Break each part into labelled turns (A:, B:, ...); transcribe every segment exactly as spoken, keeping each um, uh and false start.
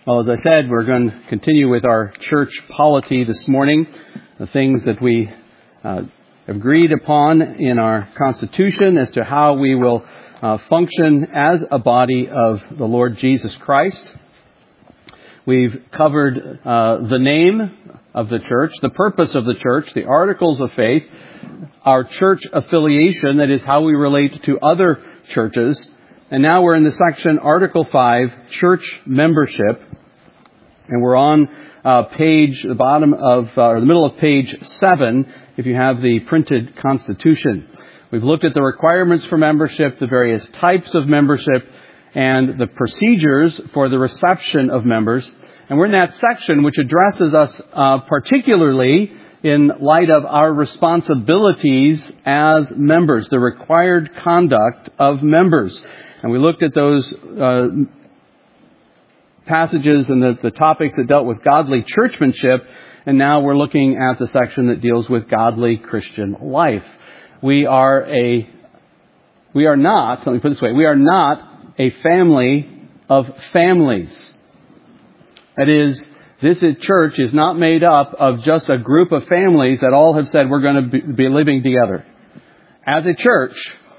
A: Well, as I said, we're going to continue with our church polity this morning, the things that we uh, agreed upon in our Constitution as to how we will uh, function as a body of the Lord Jesus Christ. We've covered uh, the name of the church, the purpose of the church, the articles of faith, our church affiliation, that is how we relate to other churches. And now we're in the section Article five, Church Membership. And we're on uh, page, the bottom of, uh, or the middle of page seven, if you have the printed Constitution. We've looked at the requirements for membership, the various types of membership, and the procedures for the reception of members. And we're in that section which addresses us uh, particularly in light of our responsibilities as members, the required conduct of members. And we looked at those uh, passages and the, the topics that dealt with godly churchmanship, and now we're looking at the section that deals with godly Christian life. We are a, we are not, let me put it this way, we are not a family of families. That is, this church is not made up of just a group of families that all have said we're going to be living together. As a church,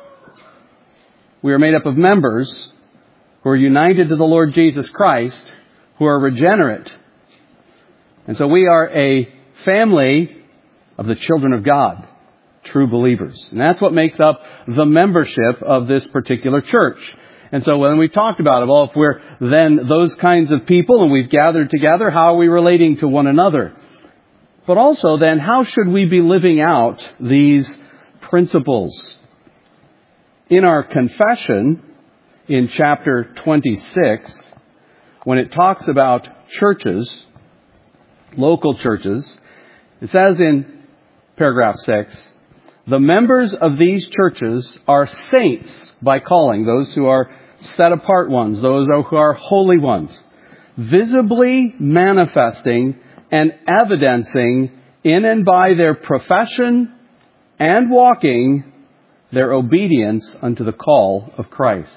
A: we are made up of members who are united to the Lord Jesus Christ, who are regenerate. And so we are a family of the children of God, true believers. And that's what makes up the membership of this particular church. And so when we talked about it, well, if we're then those kinds of people and we've gathered together, how are we relating to one another? But also then, how should we be living out these principles? In our confession, in chapter twenty-six, when it talks about churches, local churches, it says in paragraph six, the members of these churches are saints by calling, those who are set apart ones, those who are holy ones, visibly manifesting and evidencing in and by their profession and walking their obedience unto the call of Christ.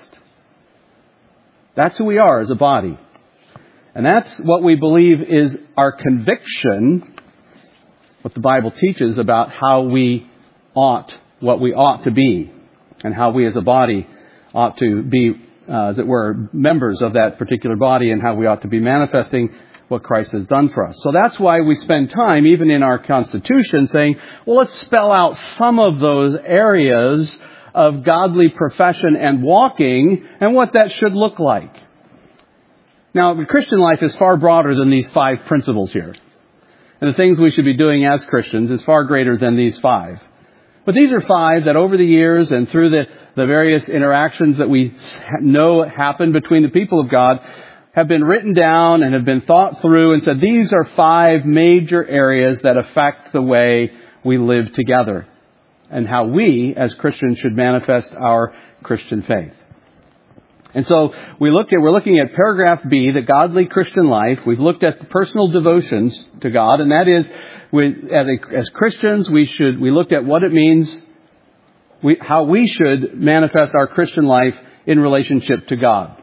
A: That's who we are as a body. And that's what we believe is our conviction, what the Bible teaches about how we ought, what we ought to be, and how we as a body ought to be, uh, as it were, members of that particular body, and how we ought to be manifesting what Christ has done for us. So that's why we spend time, even in our Constitution, saying, well, let's spell out some of those areas of godly profession and walking and what that should look like. Now, the Christian life is far broader than these five principles here. And the things we should be doing as Christians is far greater than these five. But these are five that over the years and through the, the various interactions that we know happen between the people of God have been written down and have been thought through and said these are five major areas that affect the way we live together and how we as Christians should manifest our Christian faith. And so we look at, we're looking at paragraph B, the godly Christian life. We've looked at the personal devotions to God, and that is, we, as, a, as Christians, we should, we looked at what it means, we, how we should manifest our Christian life in relationship to God.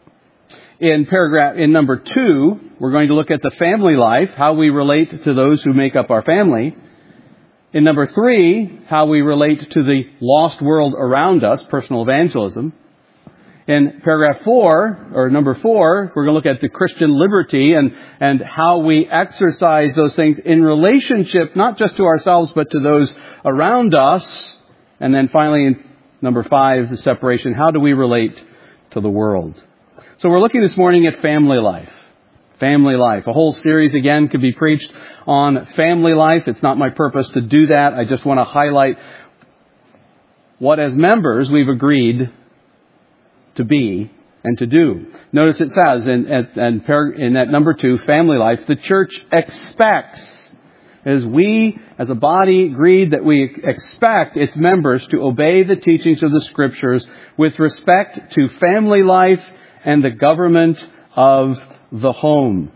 A: In paragraph, in number two, we're going to look at the family life, how we relate to those who make up our family. In number three, how we relate to the lost world around us, personal evangelism. In paragraph four, or number four, we're going to look at the Christian liberty and, and how we exercise those things in relationship, not just to ourselves, but to those around us. And then finally, in number five, the separation. How do we relate to the world? So we're looking this morning at family life. Family life. A whole series, again, could be preached on family life. It's not my purpose to do that. I just want to highlight what, as members, we've agreed to be and to do. Notice it says in, in, in that number two, family life, the church expects, as we as a body agreed that we expect its members to obey the teachings of the Scriptures with respect to family life and the government of the home.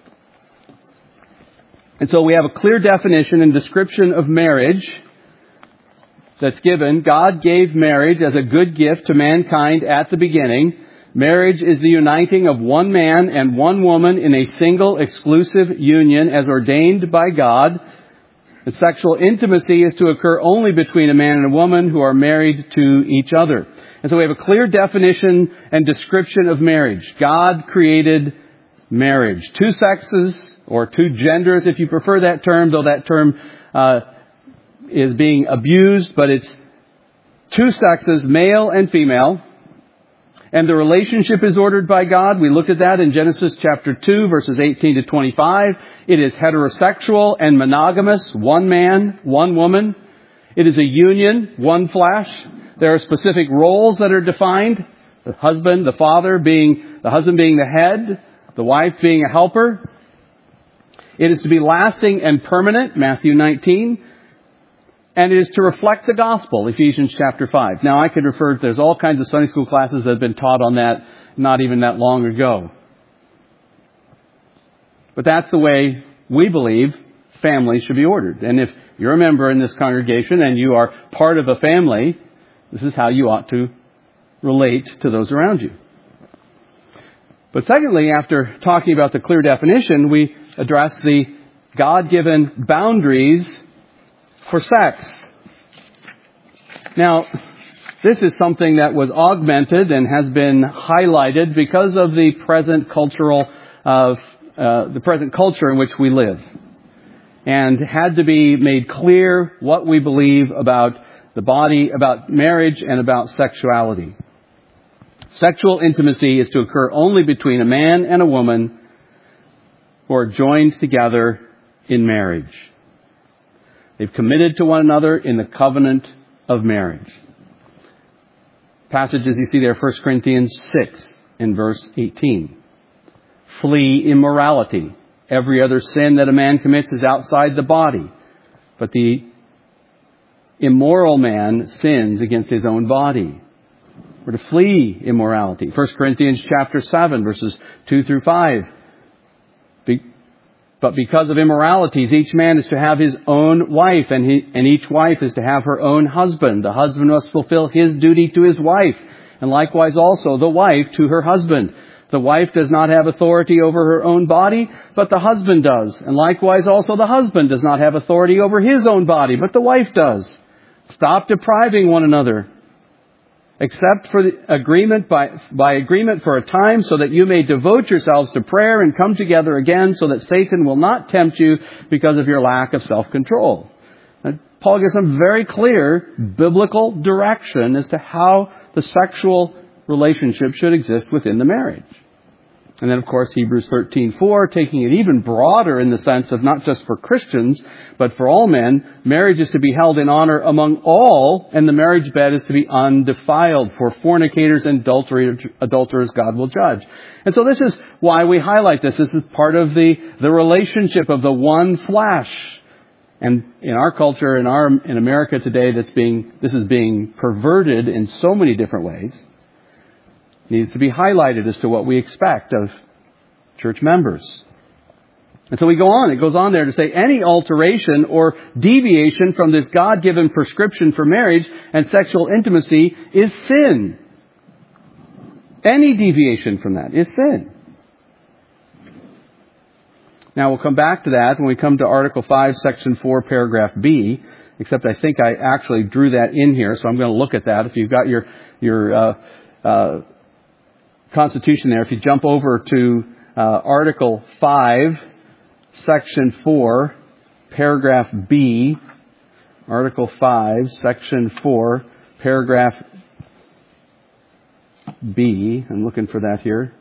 A: And so we have a clear definition and description of marriage that's given. God gave marriage as a good gift to mankind at the beginning. Marriage is the uniting of one man and one woman in a single exclusive union as ordained by God. And sexual intimacy is to occur only between a man and a woman who are married to each other. And so we have a clear definition and description of marriage. God created marriage. Two sexes, or two genders if you prefer that term, though that term uh, is being abused, but it's two sexes, male and female. And the relationship is ordered by God. We looked at that in Genesis chapter two, verses eighteen to twenty-five. It is heterosexual and monogamous, one man, one woman. It is a union, one flesh. There are specific roles that are defined. The husband, the father being, the husband being the head, the wife being a helper. It is to be lasting and permanent, Matthew nineteen. And it is to reflect the gospel, Ephesians chapter five. Now I could refer, there's all kinds of Sunday school classes that have been taught on that not even that long ago. But that's the way we believe families should be ordered. And if you're a member in this congregation and you are part of a family, this is how you ought to relate to those around you. But secondly, after talking about the clear definition, we address the God-given boundaries for sex. Now, this is something that was augmented and has been highlighted because of the present cultural, uh, uh, the present culture in which we live, and had to be made clear what we believe about the body, about marriage, and about sexuality. Sexual intimacy is to occur only between a man and a woman who are joined together in marriage. They've committed to one another in the covenant of marriage. Passages you see there, First Corinthians six in verse eighteen. Flee immorality. Every other sin that a man commits is outside the body, but the immoral man sins against his own body. We're to flee immorality. First Corinthians chapter seven, verses two through five. But because of immoralities, each man is to have his own wife, and, he, and each wife is to have her own husband. The husband must fulfill his duty to his wife, and likewise also the wife to her husband. The wife does not have authority over her own body, but the husband does. And likewise also the husband does not have authority over his own body, but the wife does. Stop depriving one another, except for the agreement by, by agreement for a time, so that you may devote yourselves to prayer and come together again, so that Satan will not tempt you because of your lack of self-control. And Paul gives some very clear biblical direction as to how the sexual relationship should exist within the marriage. And then, of course, Hebrews thirteen four, taking it even broader in the sense of not just for Christians, but for all men, marriage is to be held in honor among all, and the marriage bed is to be undefiled. For fornicators and adulterers God will judge. And so this is why we highlight this. This is part of the, the relationship of the one flesh. And in our culture, in our in America today, that's being this is being perverted in so many different ways. Needs to be highlighted as to what we expect of church members. And so we go on. It goes on there to say any alteration or deviation from this God-given prescription for marriage and sexual intimacy is sin. Any deviation from that is sin. Now we'll come back to that when we come to Article five, Section four, Paragraph B. Except I think I actually drew that in here, so I'm going to look at that. If you've got your your uh, uh, Constitution there, if you jump over to uh, Article five, Section four, Paragraph B, Article five, Section four, Paragraph B. I'm looking for that here.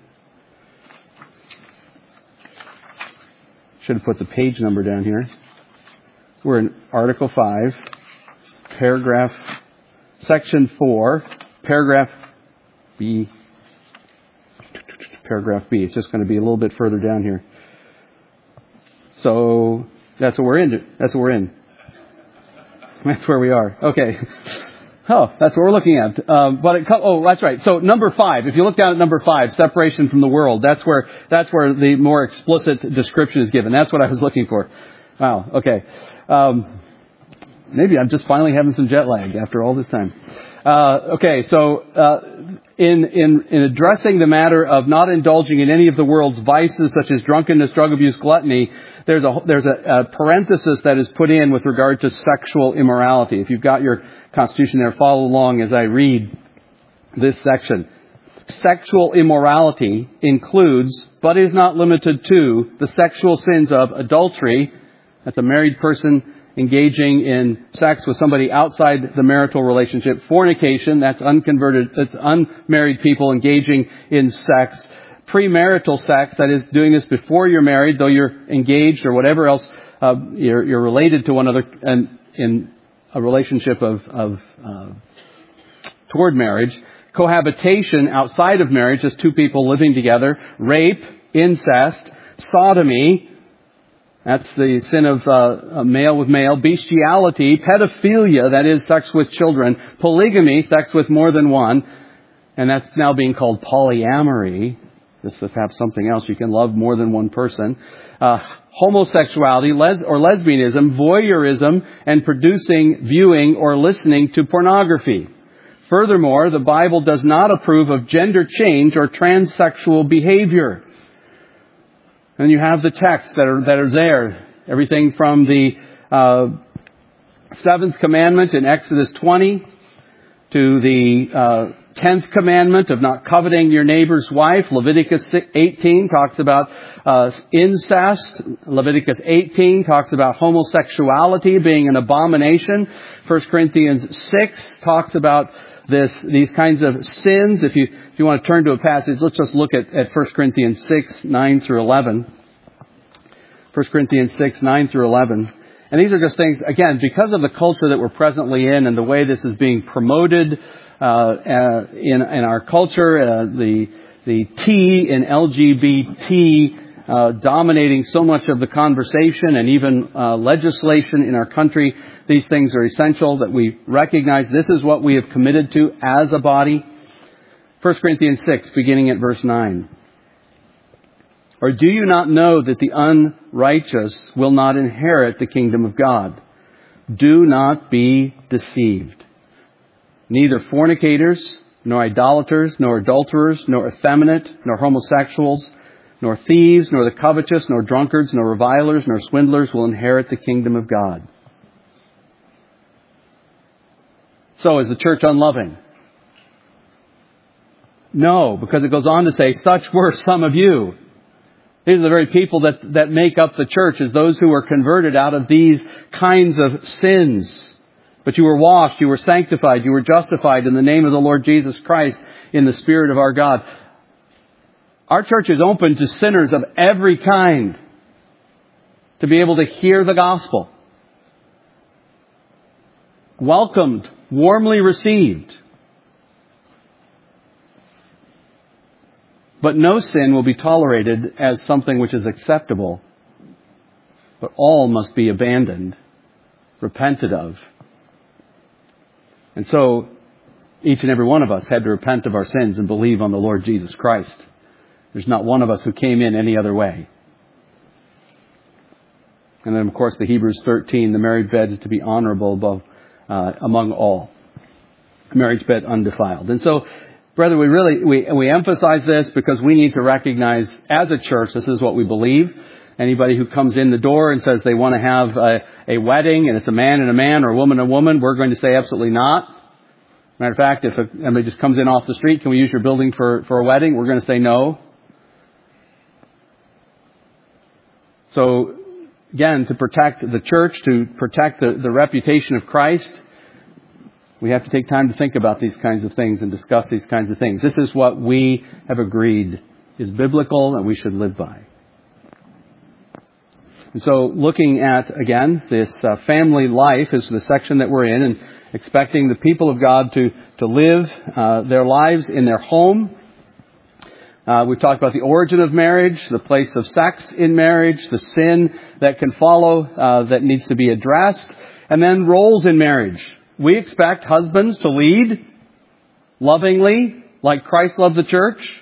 A: Should have put the page number down here. We're in Article five, Paragraph, Section four, Paragraph B. Paragraph B. It's just going to be a little bit further down here. So that's what we're in. That's what we're in. That's where we are. Okay. Oh, that's what we're looking at. Um, but it, oh, that's right. So number five. If you look down at number five, separation from the world. That's where that's where the more explicit description is given. That's what I was looking for. Wow. Okay. Um, maybe I'm just finally having some jet lag after all this time. Uh, okay, so uh, in, in in addressing the matter of not indulging in any of the world's vices, such as drunkenness, drug abuse, gluttony, there's a there's a, a parenthesis that is put in with regard to sexual immorality. If you've got your Constitution there, follow along as I read this section. Sexual immorality includes, but is not limited to, the sexual sins of adultery. That's a married person engaging in sex with somebody outside the marital relationship. Fornication, that's unconverted, that's unmarried people engaging in sex. Premarital sex, that is doing this before you're married, though you're engaged or whatever else, uh, you're, you're related to one another and in a relationship of, of uh, toward marriage. Cohabitation outside of marriage, just two people living together. Rape, incest, sodomy, that's the sin of uh, male with male. Bestiality, pedophilia, that is sex with children. Polygamy, sex with more than one. And that's now being called polyamory. This is perhaps something else. You can love more than one person. Uh, homosexuality les- or lesbianism, voyeurism, and producing, viewing, or listening to pornography. Furthermore, the Bible does not approve of gender change or transsexual behavior. And you have the texts that are that are there. Everything from the uh, seventh commandment in Exodus twenty to the uh, tenth commandment of not coveting your neighbor's wife. Leviticus eighteen talks about uh, incest. Leviticus eighteen talks about homosexuality being an abomination. First Corinthians six talks about this these kinds of sins. If you if you want to turn to a passage, let's just look at, at First Corinthians six, nine through eleven. First Corinthians six, nine through eleven. And these are just things, again, because of the culture that we're presently in and the way this is being promoted uh, uh, in, in our culture, uh, the the T in L G B T uh, dominating so much of the conversation and even uh, legislation in our country. These things are essential that we recognize this is what we have committed to as a body. First Corinthians six, beginning at verse nine. Or do you not know that the unrighteous will not inherit the kingdom of God? Do not be deceived. Neither fornicators, nor idolaters, nor adulterers, nor effeminate, nor homosexuals, nor thieves, nor the covetous, nor drunkards, nor revilers, nor swindlers will inherit the kingdom of God. So is the church unloving? No, because it goes on to say, such were some of you. These are the very people that, that make up the church, as those who were converted out of these kinds of sins. But you were washed, you were sanctified, you were justified in the name of the Lord Jesus Christ in the Spirit of our God. Our church is open to sinners of every kind to be able to hear the gospel. Welcomed, warmly received. But no sin will be tolerated as something which is acceptable. But all must be abandoned, repented of. And so, each and every one of us had to repent of our sins and believe on the Lord Jesus Christ. There's not one of us who came in any other way. And then, of course, the Hebrews thirteen, the married bed is to be honorable above uh, among all. Marriage bed undefiled. And so, brother, we really, we, we emphasize this because we need to recognize as a church, this is what we believe. Anybody who comes in the door and says they want to have a, a wedding and it's a man and a man or a woman and a woman, we're going to say absolutely not. Matter of fact, if somebody just comes in off the street, can we use your building for, for a wedding? We're going to say no. So, again, to protect the church, to protect the, the reputation of Christ, we have to take time to think about these kinds of things and discuss these kinds of things. This is what we have agreed is biblical and we should live by. And so looking at, again, this uh, family life is the section that we're in, and expecting the people of God to, to live uh, their lives in their home. Uh, we've talked about the origin of marriage, the place of sex in marriage, the sin that can follow uh, that needs to be addressed, and then roles in marriage. We expect husbands to lead lovingly, like Christ loved the church.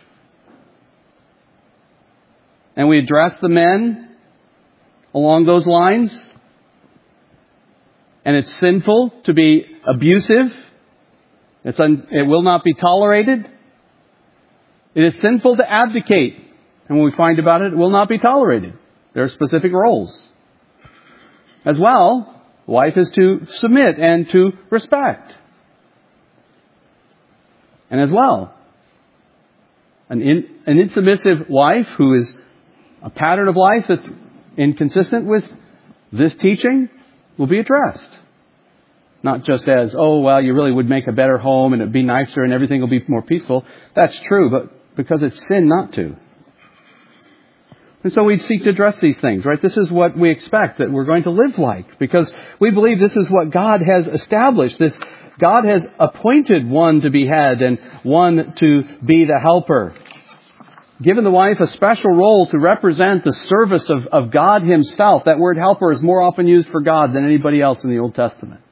A: And we address the men along those lines. and it's sinful to be abusive. It's un, it will not be tolerated. It is sinful to abdicate. And when we find about it, it will not be tolerated. There are specific roles. As well, wife is to submit and to respect. And as well, an, in, an insubmissive wife who is a pattern of life that's inconsistent with this teaching will be addressed. Not just as, oh, well, you really would make a better home and it'd be nicer and everything will be more peaceful. That's true, but because it's sin not to. And so we seek to address these things, right? This is what we expect that we're going to live like, because we believe this is what God has established. This God has appointed one to be head and one to be the helper. Given the wife a special role to represent the service of, of God Himself. That word helper is more often used for God than anybody else in the Old Testament.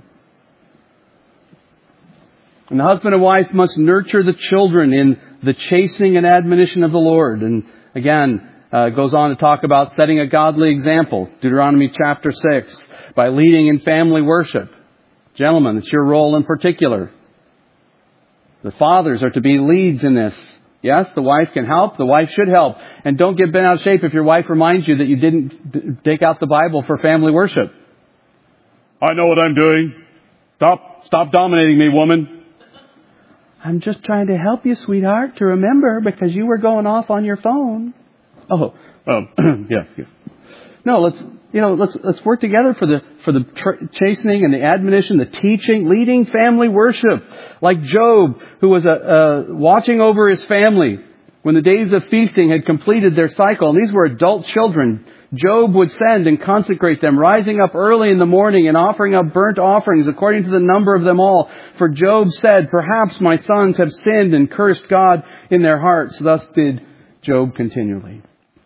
A: And the husband and wife must nurture the children in the chastening and admonition of the Lord. And again, uh, it goes on to talk about setting a godly example. Deuteronomy chapter six. By leading in family worship. Gentlemen, it's your role in particular. The fathers are to be leads in this. Yes, the wife can help. The wife should help. And don't get bent out of shape if your wife reminds you that you didn't d- take out the Bible for family worship. I know what I'm doing. Stop, stop dominating me, woman. I'm just trying to help you, sweetheart, to remember because you were going off on your phone. Oh, well, yeah, yeah. No, let's, you know, let's, let's work together for the, for the tr- chastening and the admonition, the teaching, leading family worship. Like Job, who was, uh, uh, watching over his family when the days of feasting had completed their cycle. And these were adult children. Job would send and consecrate them, rising up early in the morning and offering up burnt offerings according to the number of them all. For Job said, perhaps my sons have sinned and cursed God in their hearts. Thus did Job continually.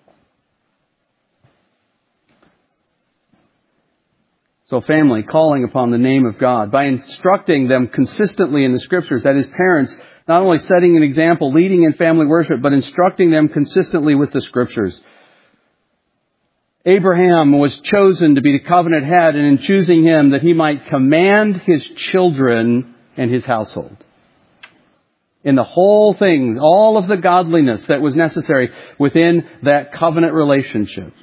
A: So family, calling upon the name of God by instructing them consistently in the Scriptures, that is parents, not only setting an example, leading in family worship, but instructing them consistently with the Scriptures. Abraham was chosen to be the covenant head, and in choosing him that he might command his children and his household. In the whole thing, all of the godliness that was necessary within that covenant relationship.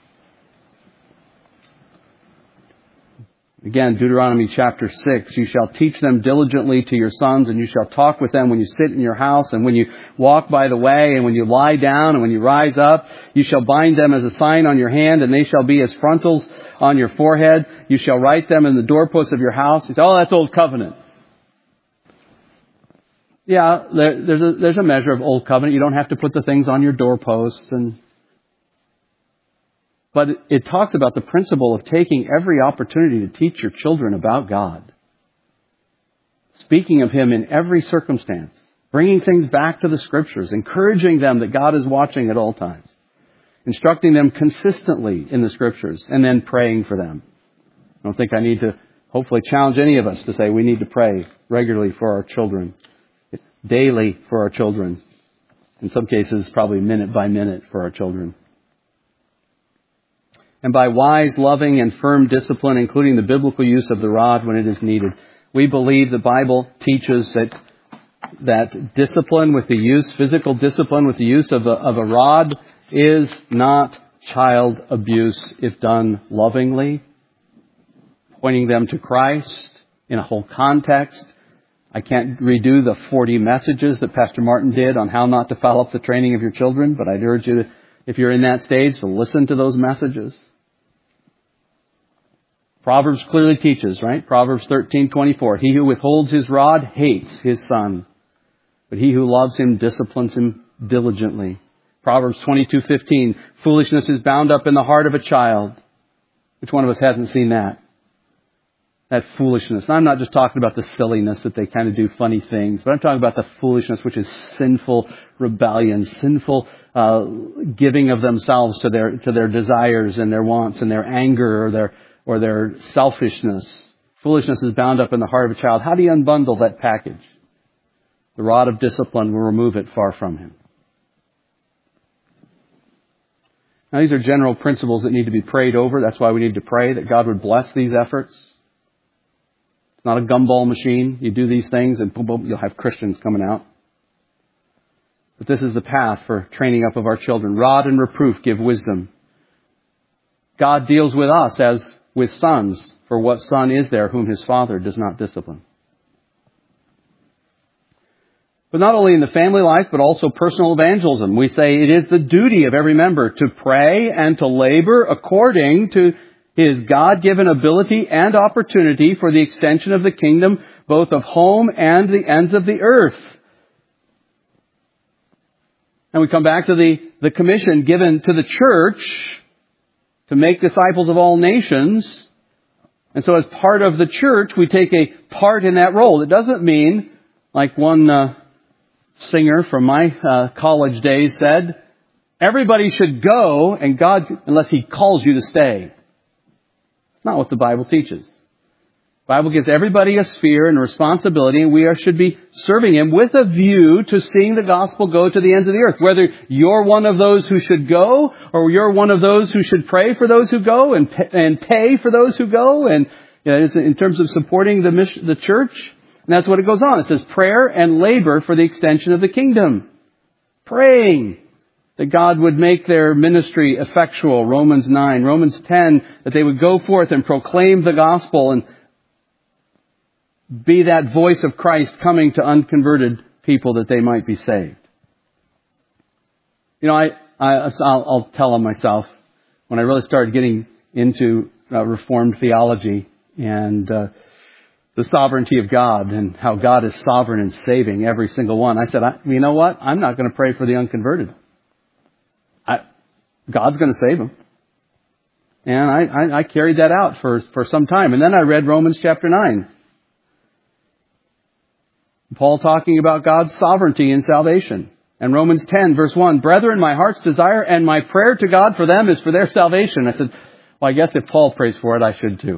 A: Again, Deuteronomy chapter six, you shall teach them diligently to your sons, and you shall talk with them when you sit in your house, and when you walk by the way, and when you lie down, and when you rise up. You shall bind them as a sign on your hand, and they shall be as frontals on your forehead. You shall write them in the doorposts of your house. You say, oh, that's old covenant. Yeah, there, there's a there's a measure of old covenant. You don't have to put the things on your doorposts, and but it talks about the principle of taking every opportunity to teach your children about God. Speaking of Him in every circumstance. Bringing things back to the Scriptures. Encouraging them that God is watching at all times. Instructing them consistently in the Scriptures. And then praying for them. I don't think I need to hopefully challenge any of us to say we need to pray regularly for our children. Daily for our children. In some cases, probably minute by minute for our children. And by wise, loving, and firm discipline, including the biblical use of the rod when it is needed. We believe the Bible teaches that that discipline with the use, physical discipline with the use of a, of a rod is not child abuse if done lovingly, pointing them to Christ in a whole context. I can't redo the forty messages that Pastor Martin did on how not to foul up the training of your children, but I'd urge you, to, if you're in that stage, to listen to those messages. Proverbs clearly teaches, right? Proverbs thirteen twenty-four. He who withholds his rod hates his son, but he who loves him disciplines him diligently. Proverbs twenty-two fifteen. Foolishness is bound up in the heart of a child. Which one of us hasn't seen that? That foolishness. And I'm not just talking about the silliness that they kind of do funny things, but I'm talking about the foolishness, which is sinful rebellion, sinful uh, giving of themselves to their to their desires and their wants and their anger or their or their selfishness. Foolishness is bound up in the heart of a child. How do you unbundle that package? The rod of discipline will remove it far from him. Now, these are general principles that need to be prayed over. That's why we need to pray that God would bless these efforts. It's not a gumball machine. You do these things and boom, boom, you'll have Christians coming out. But this is the path for training up of our children. Rod and reproof give wisdom. God deals with us as with sons, for what son is there whom his father does not discipline? But not only in the family life, but also personal evangelism. We say it is the duty of every member to pray and to labor according to his God-given ability and opportunity for the extension of the kingdom, both of home and the ends of the earth. And we come back to the, the commission given to the church to make disciples of all nations. And so as part of the church, we take a part in that role. It doesn't mean, like one uh, singer from my uh, college days said, everybody should go and God, unless He calls you to stay. Not what the Bible teaches. The Bible gives everybody a sphere and a responsibility, and we are, should be serving Him with a view to seeing the gospel go to the ends of the earth. Whether you're one of those who should go, or you're one of those who should pray for those who go and pay, and pay for those who go, and you know, in terms of supporting the mission, the church. And that's what it goes on. It says prayer and labor for the extension of the kingdom. Praying that God would make their ministry effectual, Romans nine. Romans ten, that they would go forth and proclaim the gospel and be that voice of Christ coming to unconverted people that they might be saved. You know, I, I, I'll, I'll tell on myself, when I really started getting into uh, Reformed theology and uh, the sovereignty of God and how God is sovereign in saving every single one, I said, I, you know what? I'm not going to pray for the unconverted. I, God's going to save them. And I, I, I carried that out for, for some time. And then I read Romans chapter nine. Paul talking about God's sovereignty in salvation. And Romans ten, verse one, Brethren, my heart's desire and my prayer to God for them is for their salvation. I said, well, I guess if Paul prays for it, I should too.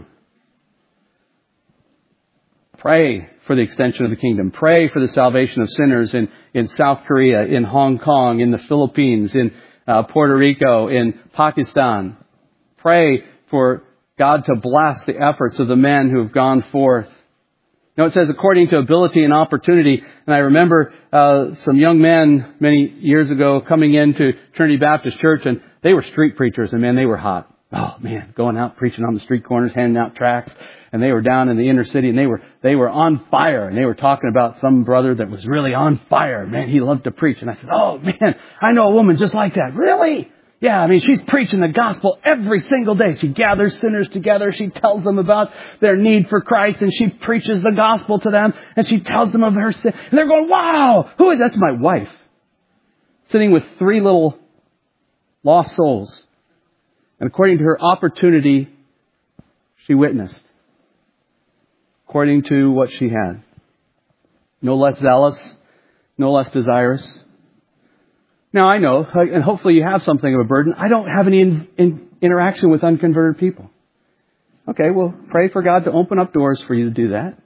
A: Pray for the extension of the kingdom. Pray for the salvation of sinners in, in South Korea, in Hong Kong, in the Philippines, in uh, Puerto Rico, in Pakistan. Pray for God to bless the efforts of the men who have gone forth. You know, it says according to ability and opportunity. And I remember uh, some young men many years ago coming into Trinity Baptist Church, and they were street preachers, and man, they were hot. Oh man, going out preaching on the street corners, handing out tracts, and they were down in the inner city, and they were they were on fire, and they were talking about some brother that was really on fire. Man, he loved to preach, and I said, "Oh man, I know a woman just like that." Really? Yeah, I mean, she's preaching the gospel every single day. She gathers sinners together. She tells them about their need for Christ, and she preaches the gospel to them, and she tells them of her sin. And they're going, wow, who is that? That's my wife. Sitting with three little lost souls. And according to her opportunity, she witnessed. According to what she had. No less zealous, no less desirous. Now, I know, and hopefully you have something of a burden. I don't have any in, in, interaction with unconverted people. Okay, well, pray for God to open up doors for you to do that.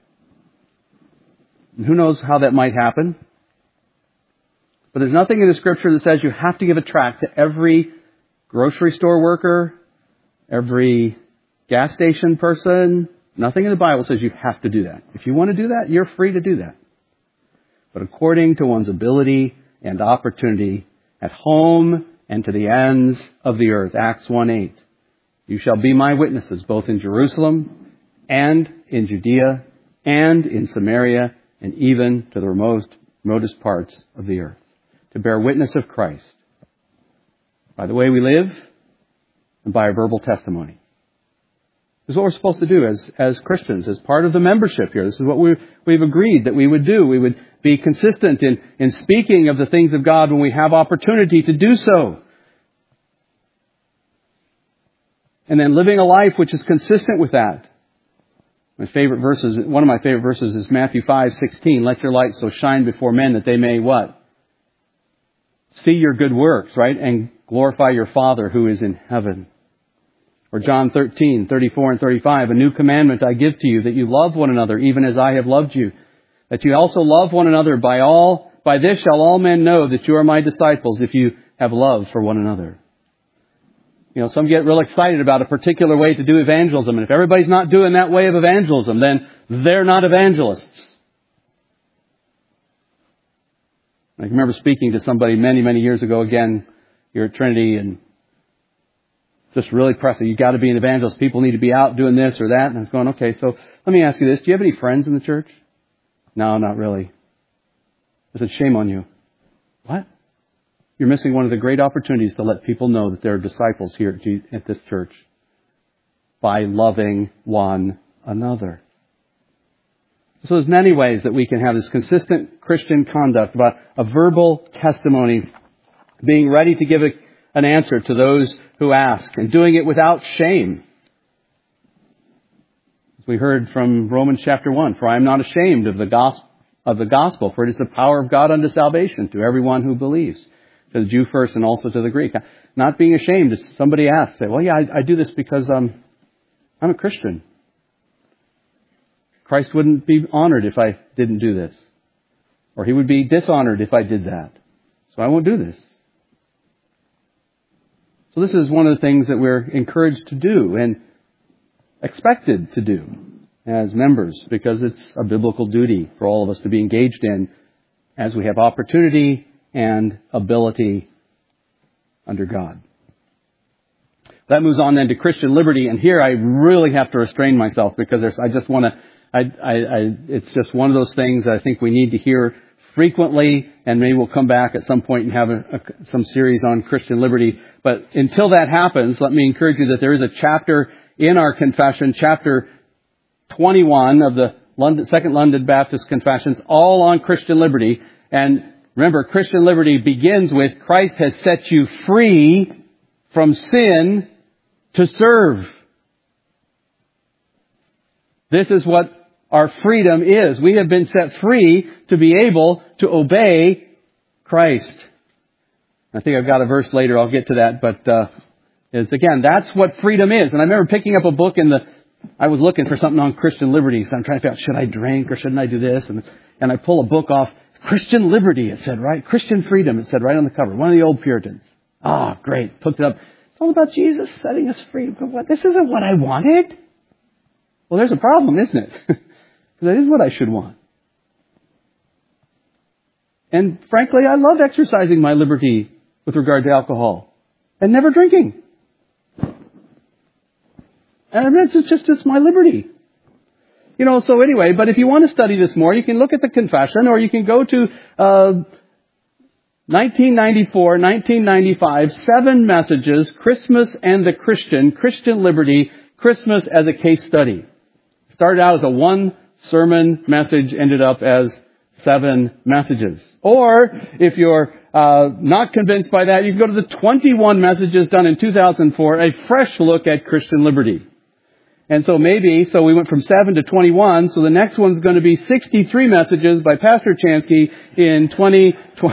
A: And who knows how that might happen. But there's nothing in the Scripture that says you have to give a tract to every grocery store worker, every gas station person. Nothing in the Bible says you have to do that. If you want to do that, you're free to do that. But according to one's ability and opportunity, at home and to the ends of the earth. Acts one eight. You shall be my witnesses both in Jerusalem and in Judea and in Samaria and even to the remote, remotest parts of the earth. To bear witness of Christ by the way we live and by our verbal testimony. This is what we're supposed to do as, as Christians, as part of the membership here. This is what we, we've agreed that we would do. We would be consistent in, in speaking of the things of God when we have opportunity to do so. And then living a life which is consistent with that. My favorite verses, one of my favorite verses is Matthew five sixteen. Let your light so shine before men that they may what? See your good works, right? And glorify your Father who is in heaven. Or John thirteen, thirty-four and thirty-five, a new commandment I give to you, that you love one another, even as I have loved you. That you also love one another. By all, by this shall all men know that you are my disciples, if you have love for one another. You know, some get real excited about a particular way to do evangelism. And if everybody's not doing that way of evangelism, then they're not evangelists. I remember speaking to somebody many, many years ago, again, here at Trinity, and just really pressing, you got to be an evangelist. People need to be out doing this or that. And I was going, okay, so let me ask you this. Do you have any friends in the church? No, not really. I said, shame on you. What? You're missing one of the great opportunities to let people know that there are disciples here at this church by loving one another. So there's many ways that we can have this consistent Christian conduct about a verbal testimony, being ready to give a, an answer to those who ask, and doing it without shame. As we heard from Romans chapter one, for I am not ashamed of the gospel, of the gospel, for it is the power of God unto salvation to everyone who believes, to the Jew first and also to the Greek. Not being ashamed. If somebody asks, say, well, yeah, I, I do this because um, I'm a Christian. Christ wouldn't be honored if I didn't do this. Or He would be dishonored if I did that. So I won't do this. So this is one of the things that we're encouraged to do and expected to do as members, because it's a biblical duty for all of us to be engaged in as we have opportunity and ability under God. That moves on then to Christian liberty, and here I really have to restrain myself because there's, I just want to, I, I, I, it's just one of those things that I think we need to hear frequently, and maybe we'll come back at some point and have a, a, some series on Christian liberty. But until that happens, let me encourage you that there is a chapter in our confession, chapter twenty-one of the London, Second London Baptist Confessions, all on Christian liberty. And remember, Christian liberty begins with Christ has set you free from sin to serve. This is what our freedom is. We have been set free to be able to obey Christ. I think I've got a verse later. I'll get to that. But uh, it's again, that's what freedom is. And I remember picking up a book in the, I was looking for something on Christian liberty. So I'm trying to figure out, should I drink or shouldn't I do this? And, and I pull a book off. Christian liberty, it said, right? Christian freedom, it said right on the cover. One of the old Puritans. Ah, oh, great. Picked it up. It's all about Jesus setting us free. But what? This isn't what I wanted. Well, there's a problem, isn't it? Because that is what I should want. And frankly, I love exercising my liberty with regard to alcohol and never drinking. And it's just, it's my liberty. You know, so anyway, but if you want to study this more, you can look at the confession, or you can go to uh, nineteen ninety-four, nineteen ninety-five, seven messages, Christmas and the Christian, Christian liberty, Christmas as a case study. Started out as a one sermon message, ended up as seven messages. Or if you're uh, not convinced by that, you can go to the twenty-one messages done in two thousand four, a fresh look at Christian liberty. And so maybe, so we went from seven to twenty-one, so the next one's going to be sixty-three messages by Pastor Chansky in twenty twenty.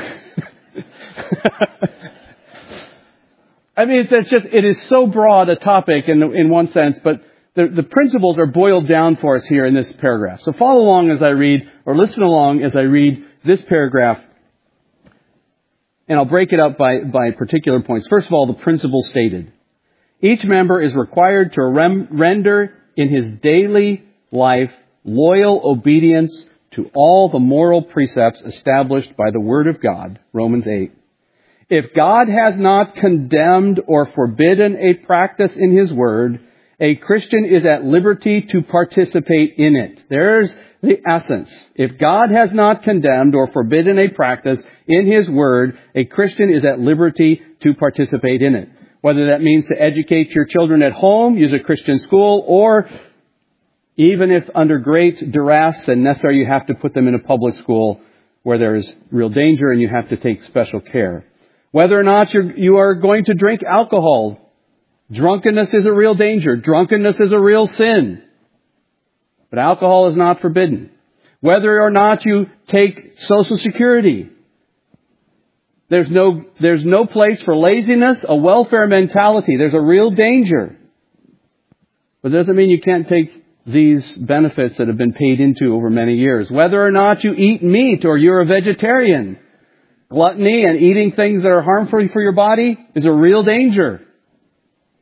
A: I mean, it's, it's just, it is so broad a topic in, in one sense, but the, the principles are boiled down for us here in this paragraph. So follow along as I read, or listen along as I read this paragraph, and I'll break it up by, by particular points. First of all, the principle stated. Each member is required to rem- render in his daily life loyal obedience to all the moral precepts established by the Word of God, Romans eight. If God has not condemned or forbidden a practice in His Word, a Christian is at liberty to participate in it. There's the essence. If God has not condemned or forbidden a practice in His Word, a Christian is at liberty to participate in it. Whether that means to educate your children at home, use a Christian school, or even if under great duress and necessary, you have to put them in a public school where there is real danger and you have to take special care. Whether or not you're, you are going to drink alcohol, drunkenness is a real danger. Drunkenness is a real sin. But alcohol is not forbidden. Whether or not you take Social Security, There's no, there's no place for laziness, a welfare mentality. There's a real danger. But it doesn't mean you can't take these benefits that have been paid into over many years. Whether or not you eat meat or you're a vegetarian, gluttony and eating things that are harmful for your body is a real danger.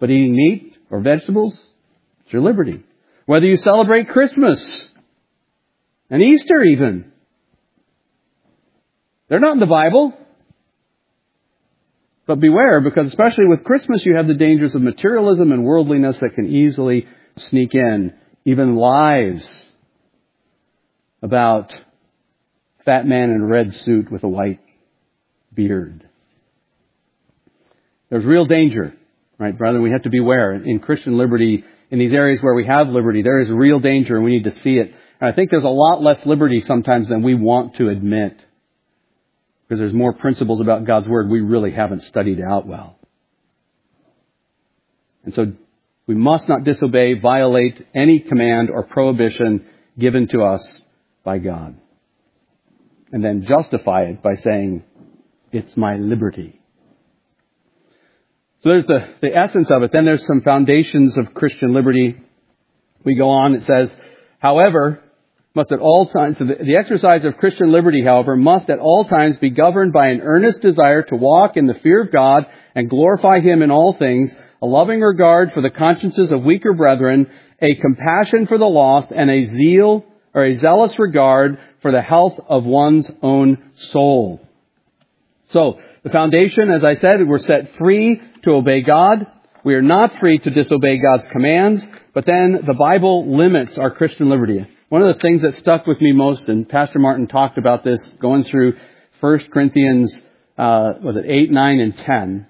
A: But eating meat or vegetables, it's your liberty. Whether you celebrate Christmas and Easter even, they're not in the Bible. But beware, because especially with Christmas, you have the dangers of materialism and worldliness that can easily sneak in. Even lies about fat man in a red suit with a white beard. There's real danger, right, brethren? We have to beware. In Christian liberty, in these areas where we have liberty, there is real danger and we need to see it. And I think there's a lot less liberty sometimes than we want to admit. Because there's more principles about God's Word we really haven't studied out well. And so we must not disobey, violate any command or prohibition given to us by God. And then justify it by saying, it's my liberty. So there's the, the essence of it. Then there's some foundations of Christian liberty. We go on, it says, however, must at all times, so the, the exercise of Christian liberty, however, must at all times be governed by an earnest desire to walk in the fear of God and glorify Him in all things, a loving regard for the consciences of weaker brethren, a compassion for the lost, and a zeal or a zealous regard for the health of one's own soul. So, the foundation, as I said, we're set free to obey God. We are not free to disobey God's commands, but then the Bible limits our Christian liberty. One of the things that stuck with me most, and Pastor Martin talked about this going through First Corinthians, uh, was it eight, nine, and ten.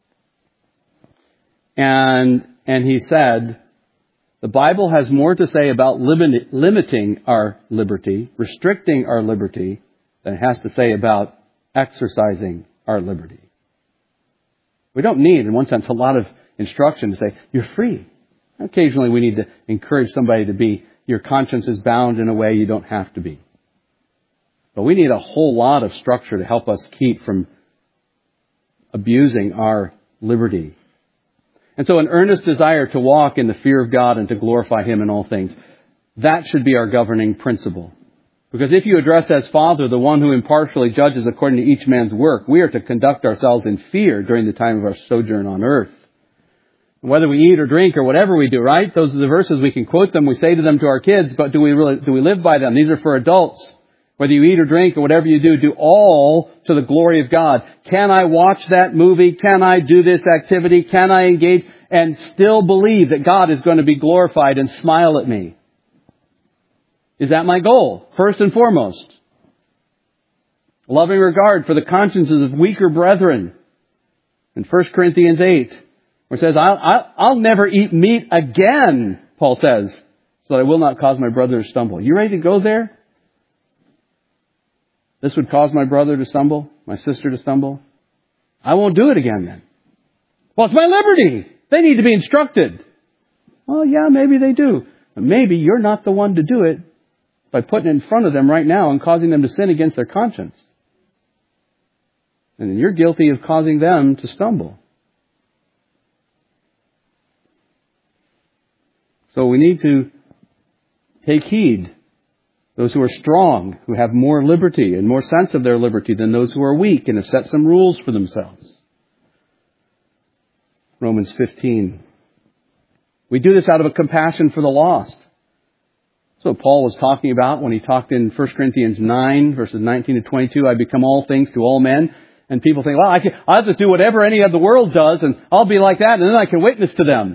A: And, and he said, the Bible has more to say about limit, limiting our liberty, restricting our liberty, than it has to say about exercising our liberty. We don't need, in one sense, a lot of instruction to say, you're free. Occasionally we need to encourage somebody to be, your conscience is bound in a way you don't have to be. But we need a whole lot of structure to help us keep from abusing our liberty. And so an earnest desire to walk in the fear of God and to glorify Him in all things, that should be our governing principle. Because if you address as Father the one who impartially judges according to each man's work, we are to conduct ourselves in fear during the time of our sojourn on earth. Whether we eat or drink or whatever we do, right? Those are the verses. We can quote them. We say to them to our kids, but do we really, do we live by them? These are for adults. Whether you eat or drink or whatever you do, do all to the glory of God. Can I watch that movie? Can I do this activity? Can I engage and still believe that God is going to be glorified and smile at me? Is that my goal? First and foremost. Loving regard for the consciences of weaker brethren. In First Corinthians eight. Where it says, I'll, I'll, I'll never eat meat again, Paul says, so that I will not cause my brother to stumble. You ready to go there? This would cause my brother to stumble, my sister to stumble. I won't do it again then. Well, it's my liberty. They need to be instructed. Well, yeah, maybe they do. But maybe you're not the one to do it by putting it in front of them right now and causing them to sin against their conscience. And then you're guilty of causing them to stumble. So we need to take heed. Those who are strong, who have more liberty and more sense of their liberty than those who are weak and have set some rules for themselves. Romans fifteen. We do this out of a compassion for the lost. That's what Paul was talking about when he talked in First Corinthians nine, verses nineteen to twenty-two. I become all things to all men. And people think, well, I can, I'll just do whatever any of the world does and I'll be like that and then I can witness to them.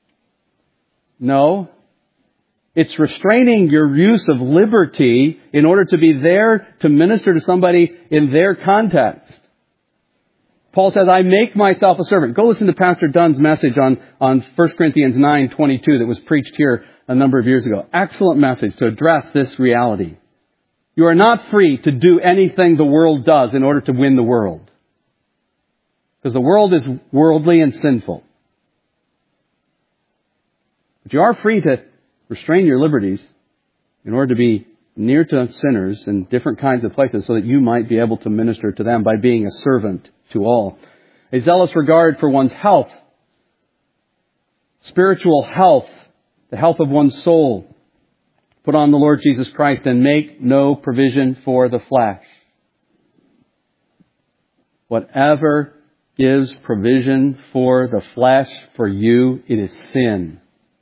A: No. It's restraining your use of liberty in order to be there to minister to somebody in their context. Paul says, I make myself a servant. Go listen to Pastor Dunn's message on, on First Corinthians nine twenty-two that was preached here a number of years ago. Excellent message to address this reality. You are not free to do anything the world does in order to win the world. Because the world is worldly and sinful. But you are free to restrain your liberties in order to be near to sinners in different kinds of places so that you might be able to minister to them by being a servant to all. A zealous regard for one's health, spiritual health, the health of one's soul. Put on the Lord Jesus Christ and make no provision for the flesh. Whatever gives provision for the flesh, for you, it is sin.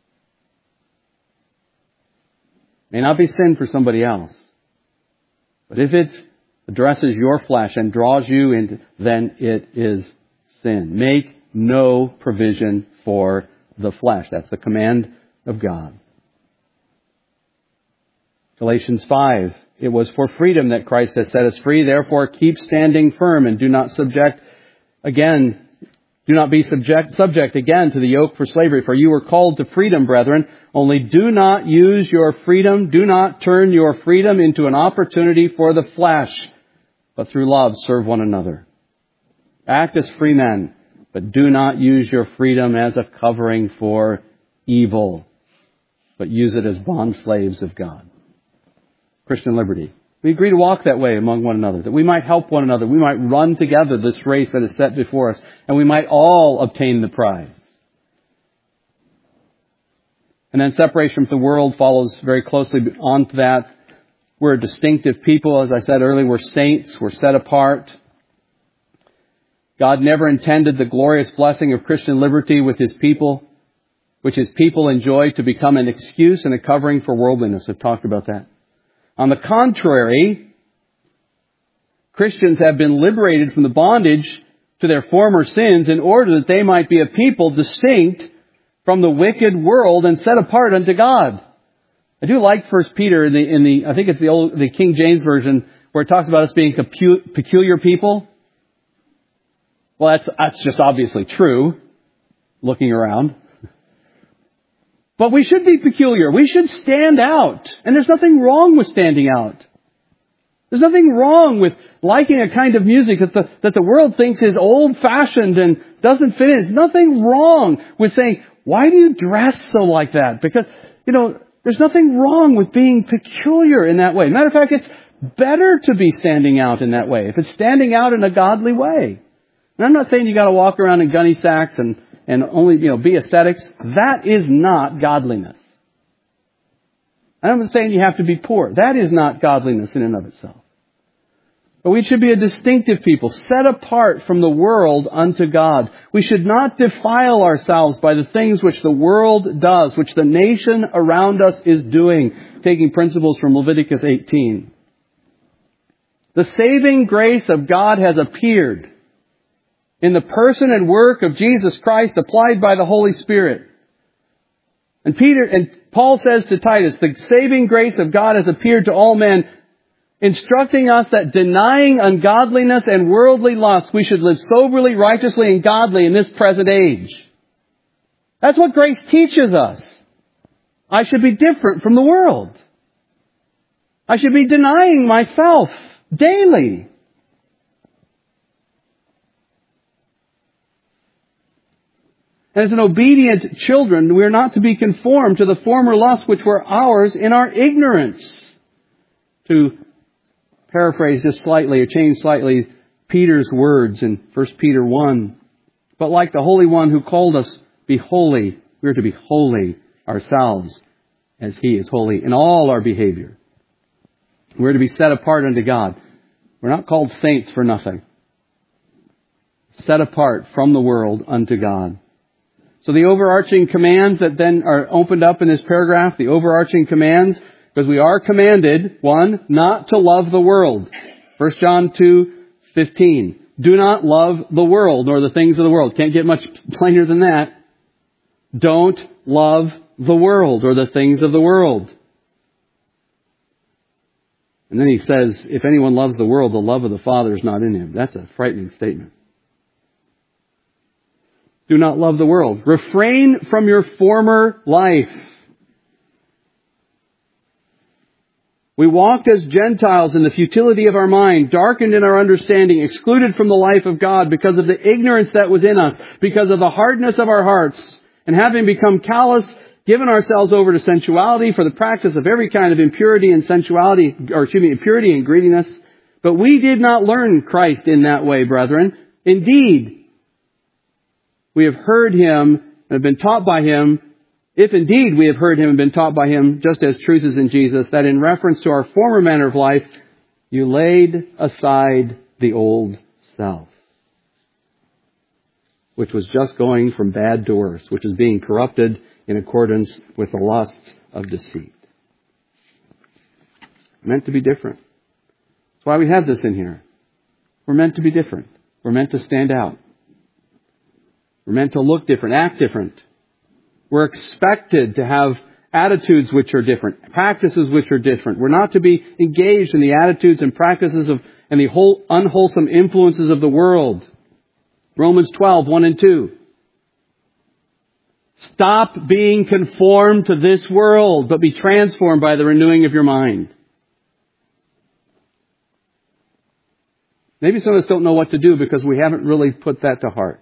A: It may not be sin for somebody else. But if it addresses your flesh and draws you in, then it is sin. Make no provision for the flesh. That's the command of God. Galatians five. It was for freedom that Christ has set us free. Therefore, keep standing firm and do not subject again, do not be subject, subject again to the yoke for slavery. For you were called to freedom, brethren. Only do not use your freedom. Do not turn your freedom into an opportunity for the flesh, but through love serve one another. Act as free men, but do not use your freedom as a covering for evil, but use it as bond slaves of God. Christian liberty. We agree to walk that way among one another, that we might help one another. We might run together this race that is set before us, and we might all obtain the prize. And then separation from the world follows very closely onto that. We're a distinctive people. As I said earlier, we're saints. We're set apart. God never intended the glorious blessing of Christian liberty with His people, which His people enjoy, to become an excuse and a covering for worldliness. I've talked about that. On the contrary, Christians have been liberated from the bondage to their former sins in order that they might be a people distinct from the wicked world and set apart unto God. I do like First Peter in the, in the I think it's the old, the King James Version, where it talks about us being peculiar people. Well, that's, that's just obviously true, looking around. But we should be peculiar. We should stand out. And there's nothing wrong with standing out. There's nothing wrong with liking a kind of music that the, that the world thinks is old-fashioned and doesn't fit in. There's nothing wrong with saying, why do you dress so like that? Because, you know, there's nothing wrong with being peculiar in that way. Matter of fact, it's better to be standing out in that way, if it's standing out in a godly way. And I'm not saying you got to walk around in gunny sacks and and only, you know, be ascetics. That is not godliness. I'm not saying you have to be poor. That is not godliness in and of itself. But we should be a distinctive people, set apart from the world unto God. We should not defile ourselves by the things which the world does, which the nation around us is doing, taking principles from Leviticus eighteen. The saving grace of God has appeared in the person and work of Jesus Christ applied by the Holy Spirit. And Peter and Paul says to Titus, the saving grace of God has appeared to all men, instructing us that denying ungodliness and worldly lust, we should live soberly, righteously, and godly in this present age. That's what grace teaches us. I should be different from the world. I should be denying myself daily. As an obedient children, we are not to be conformed to the former lusts which were ours in our ignorance. To paraphrase just slightly or change slightly Peter's words in First Peter one. But like the Holy One who called us, be holy. We are to be holy ourselves as He is holy in all our behavior. We're to be set apart unto God. We're not called saints for nothing. Set apart from the world unto God. So the overarching commands that then are opened up in this paragraph, the overarching commands, because we are commanded, one, not to love the world. First John two fifteen. Do not love the world nor the things of the world. Can't get much plainer than that. Don't love the world or the things of the world. And then he says, if anyone loves the world, the love of the Father is not in him. That's a frightening statement. Do not love the world. Refrain from your former life. We walked as Gentiles in the futility of our mind, darkened in our understanding, excluded from the life of God because of the ignorance that was in us, because of the hardness of our hearts, and having become callous, given ourselves over to sensuality for the practice of every kind of impurity and sensuality, or excuse me, impurity and greediness. But we did not learn Christ in that way, brethren. Indeed, we have heard Him and have been taught by Him, if indeed we have heard Him and been taught by Him, just as truth is in Jesus, that in reference to our former manner of life, you laid aside the old self. which was just going from bad to worse, which is being corrupted in accordance with the lusts of deceit. Meant to be different. That's why we have this in here. We're meant to be different. We're meant to stand out. We're meant to look different, act different. We're expected to have attitudes which are different, practices which are different. We're not to be engaged in the attitudes and practices of and the whole unwholesome influences of the world. Romans twelve, one and two. Stop being conformed to this world, but be transformed by the renewing of your mind. Maybe some of us don't know what to do because we haven't really put that to heart.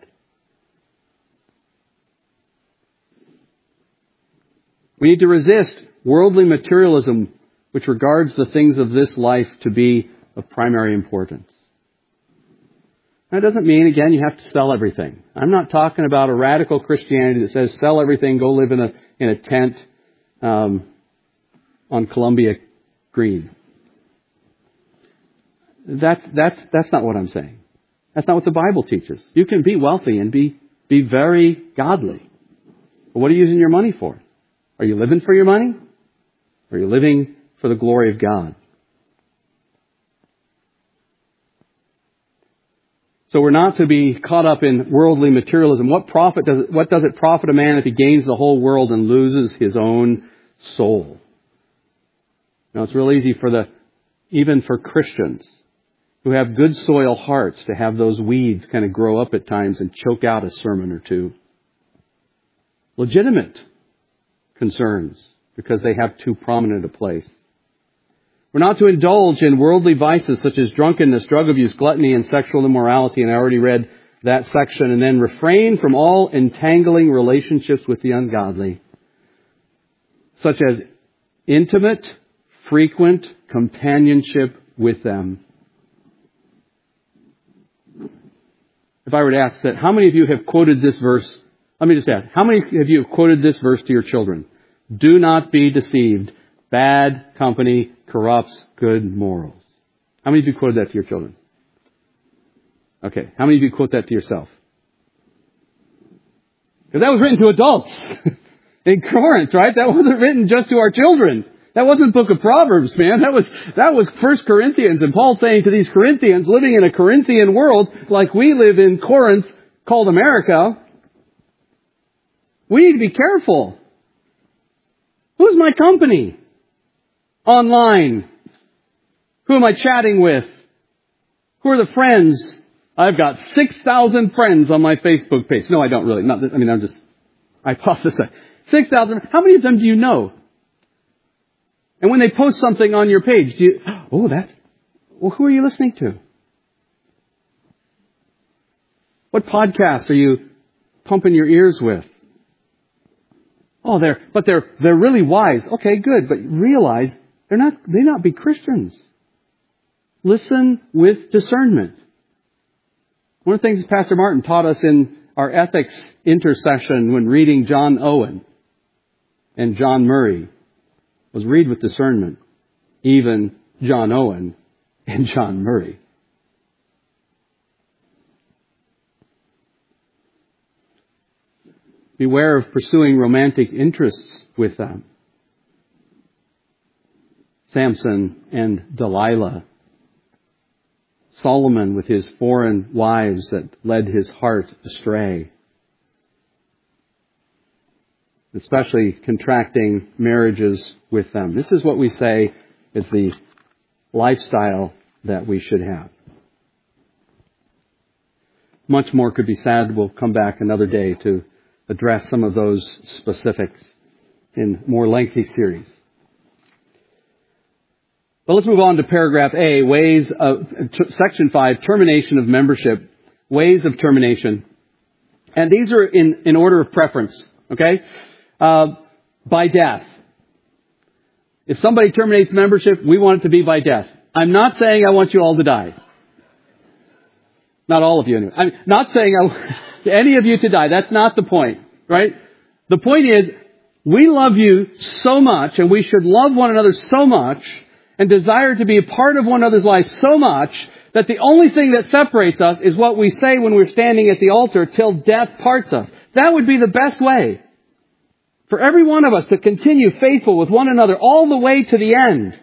A: We need to resist worldly materialism, which regards the things of this life to be of primary importance. That doesn't mean, again, you have to sell everything. I'm not talking about a radical Christianity that says sell everything, go live in a in a tent um, on Columbia Green. That's that's that's not what I'm saying. That's not what the Bible teaches. You can be wealthy and be be very godly. But what are you using your money for? Are you living for your money? Or are you living for the glory of God? So we're not to be caught up in worldly materialism. What profit does it, what does it profit a man if he gains the whole world and loses his own soul? Now it's real easy for the, even for Christians who have good soil hearts to have those weeds kind of grow up at times and choke out a sermon or two. Legitimate concerns because they have too prominent a place. We're not to indulge in worldly vices such as drunkenness, drug abuse, gluttony, and sexual immorality. And I already read that section. And then refrain from all entangling relationships with the ungodly, such as intimate, frequent companionship with them. If I were to ask that, how many of you have quoted this verse? Let me just ask, how many of you have quoted this verse to your children? Do not be deceived. Bad company corrupts good morals. How many of you quoted that to your children? Okay. How many of you quote that to yourself? Because that was written to adults in Corinth, right? That wasn't written just to our children. That wasn't Book of Proverbs, man. That was, that was First Corinthians. And Paul's saying to these Corinthians living in a Corinthian world like we live in Corinth called America, we need to be careful. Who's my company? Online. Who am I chatting with? Who are the friends? I've got six thousand friends on my Facebook page. No, I don't really. Not, I mean, I'm just, I prophesy. six thousand. How many of them do you know? And when they post something on your page, do you, oh, that's, well, who are you listening to? What podcast are you pumping your ears with? Oh, they're, but they're, they're really wise. Okay, good. But realize they're not, they not be Christians. Listen with discernment. One of the things Pastor Martin taught us in our ethics intercession when reading John Owen and John Murray was read with discernment. Even John Owen and John Murray. Beware of pursuing romantic interests with them. Samson and Delilah. Solomon with his foreign wives that led his heart astray. Especially contracting marriages with them. This is what we say is the lifestyle that we should have. Much more could be said. We'll come back another day to address some of those specifics in more lengthy series. But let's move on to paragraph A, ways of, t- section five, termination of membership, ways of termination. And these are in, in order of preference, okay? Uh, by death. If somebody terminates membership, we want it to be by death. I'm not saying I want you all to die. Not all of you anyway. I'm not saying I any of you to die. That's not the point, right? The point is, we love you so much, and we should love one another so much, and desire to be a part of one another's lives so much, that the only thing that separates us is what we say when we're standing at the altar, till death parts us. That would be the best way for every one of us to continue faithful with one another all the way to the end.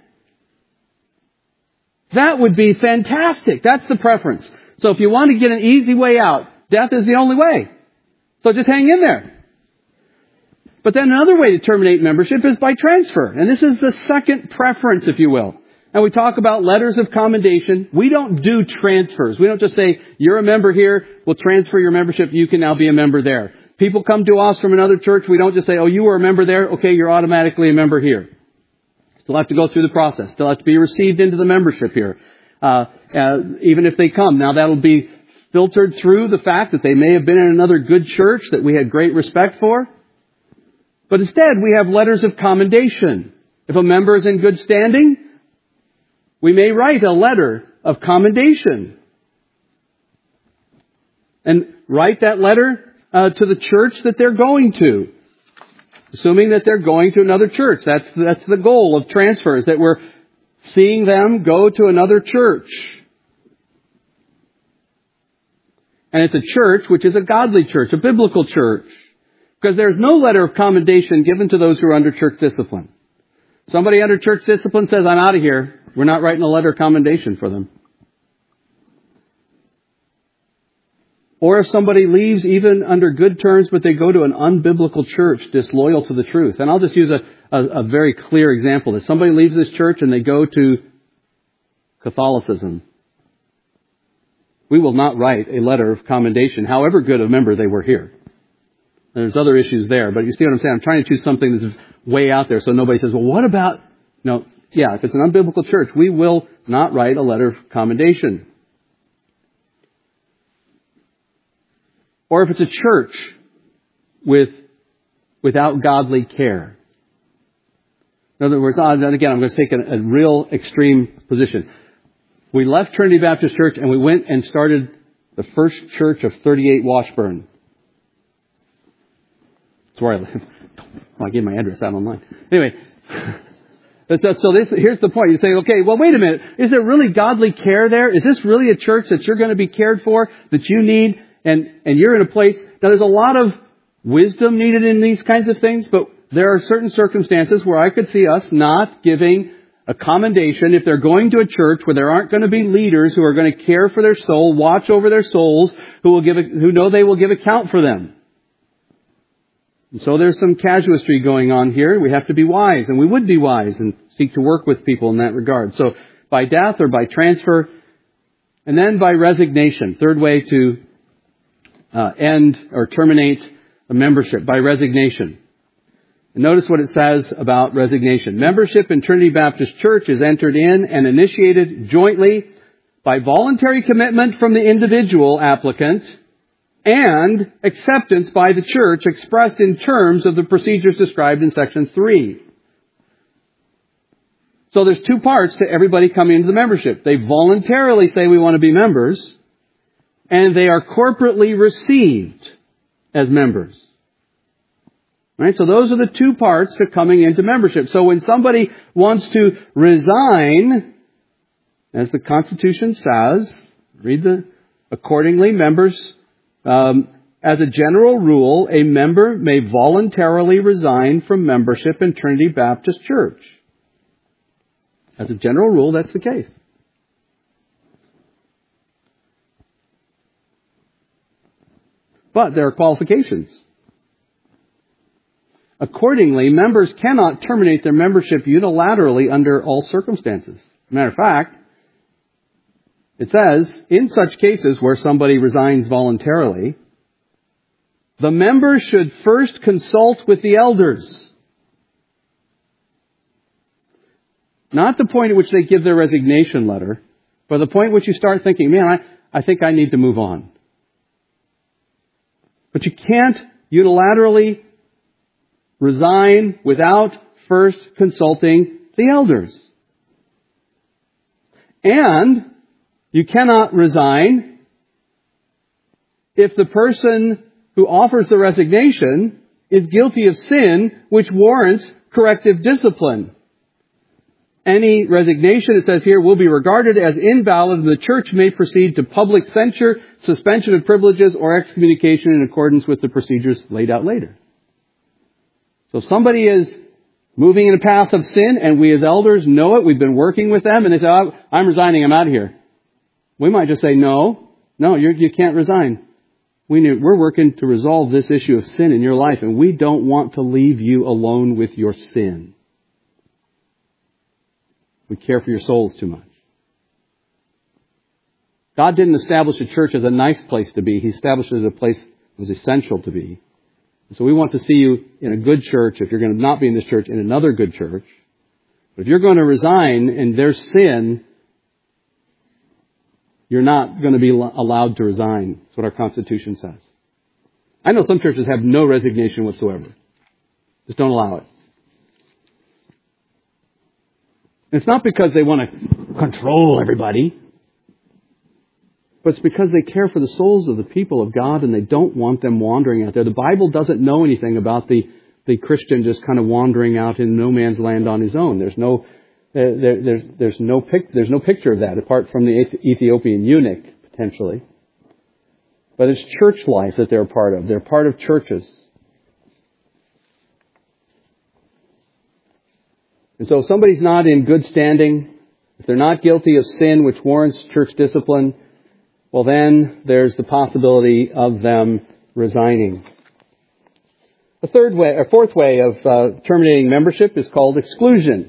A: That would be fantastic. That's the preference. So if you want to get an easy way out, death is the only way. So just hang in there. But then another way to terminate membership is by transfer. And this is the second preference, if you will. And we talk about letters of commendation. We don't do transfers. We don't just say, you're a member here, we'll transfer your membership, you can now be a member there. People come to us from another church, we don't just say, oh, you were a member there, okay, you're automatically a member here. Still have to go through the process. Still have to be received into the membership here. Uh, uh, even if they come. Now that'll be filtered through the fact that they may have been in another good church that we had great respect for. But instead, we have letters of commendation. If a member is in good standing, we may write a letter of commendation. And write that letter uh, to the church that they're going to. Assuming that they're going to another church. That's, that's the goal of transfer, is that we're seeing them go to another church. And it's a church which is a godly church, a biblical church. Because there's no letter of commendation given to those who are under church discipline. Somebody under church discipline says, I'm out of here. We're not writing a letter of commendation for them. Or if somebody leaves even under good terms, but they go to an unbiblical church disloyal to the truth. And I'll just use a, a, a very clear example. If somebody leaves this church and they go to Catholicism, we will not write a letter of commendation, however good a member they were here. There's other issues there, but you see what I'm saying? I'm trying to choose something that's way out there so nobody says, well, what about... No, yeah, if it's an unbiblical church, we will not write a letter of commendation. Or if it's a church with without godly care. In other words, and again, I'm going to take a, a real extreme position. We left Trinity Baptist Church and we went and started the first church of thirty-eight Washburn. That's where I live. Well, I gave my address out online. Anyway, so, so this, here's the point. You say, okay, well, wait a minute. Is there really godly care there? Is this really a church that you're going to be cared for, that you need, and, and you're in a place? Now, there's a lot of wisdom needed in these kinds of things, but there are certain circumstances where I could see us not giving a commendation if they're going to a church where there aren't going to be leaders who are going to care for their soul, watch over their souls, who will give, a, who know they will give account for them. And so there's some casuistry going on here. We have to be wise, and we would be wise and seek to work with people in that regard. So by death or by transfer, and then by resignation. Third way to uh, end or terminate a membership, by resignation. And notice what it says about resignation. Membership in Trinity Baptist Church is entered in and initiated jointly by voluntary commitment from the individual applicant and acceptance by the church expressed in terms of the procedures described in section three. So there's two parts to everybody coming into the membership. They voluntarily say we want to be members, and they are corporately received as members. Right? So those are the two parts to coming into membership. So when somebody wants to resign, as the Constitution says, read the accordingly, members Um, as a general rule, a member may voluntarily resign from membership in Trinity Baptist Church. As a general rule, that's the case. But there are qualifications. Accordingly, members cannot terminate their membership unilaterally under all circumstances. As a matter of fact, it says, in such cases where somebody resigns voluntarily, the member should first consult with the elders. Not the point at which they give their resignation letter, but the point at which you start thinking, man, I, I think I need to move on. But you can't unilaterally resign without first consulting the elders. And you cannot resign if the person who offers the resignation is guilty of sin which warrants corrective discipline. Any resignation, it says here, will be regarded as invalid and the church may proceed to public censure, suspension of privileges, or excommunication in accordance with the procedures laid out later. So if somebody is moving in a path of sin and we as elders know it, we've been working with them, and they say, oh, I'm resigning, I'm out of here. We might just say, no, no, you're, you can't resign. We knew, we're working to resolve this issue of sin in your life, and we don't want to leave you alone with your sin. We care for your souls too much. God didn't establish a church as a nice place to be. He established it as a place that was essential to be. So we want to see you in a good church. If you're going to not be in this church, in another good church. But if you're going to resign and there's sin, you're not going to be allowed to resign. That's what our Constitution says. I know some churches have no resignation whatsoever. Just don't allow it. It's not because they want to control everybody, but it's because they care for the souls of the people of God and they don't want them wandering out there. The Bible doesn't know anything about the, the Christian just kind of wandering out in no man's land on his own. There's no there, there, there's there's no pic, there's no picture of that apart from the Ethiopian eunuch potentially. But it's church life that they're a part of. They're part of churches. And so if somebody's not in good standing, if they're not guilty of sin which warrants church discipline, well then there's the possibility of them resigning. A third way, or fourth way of uh, terminating membership is called exclusion.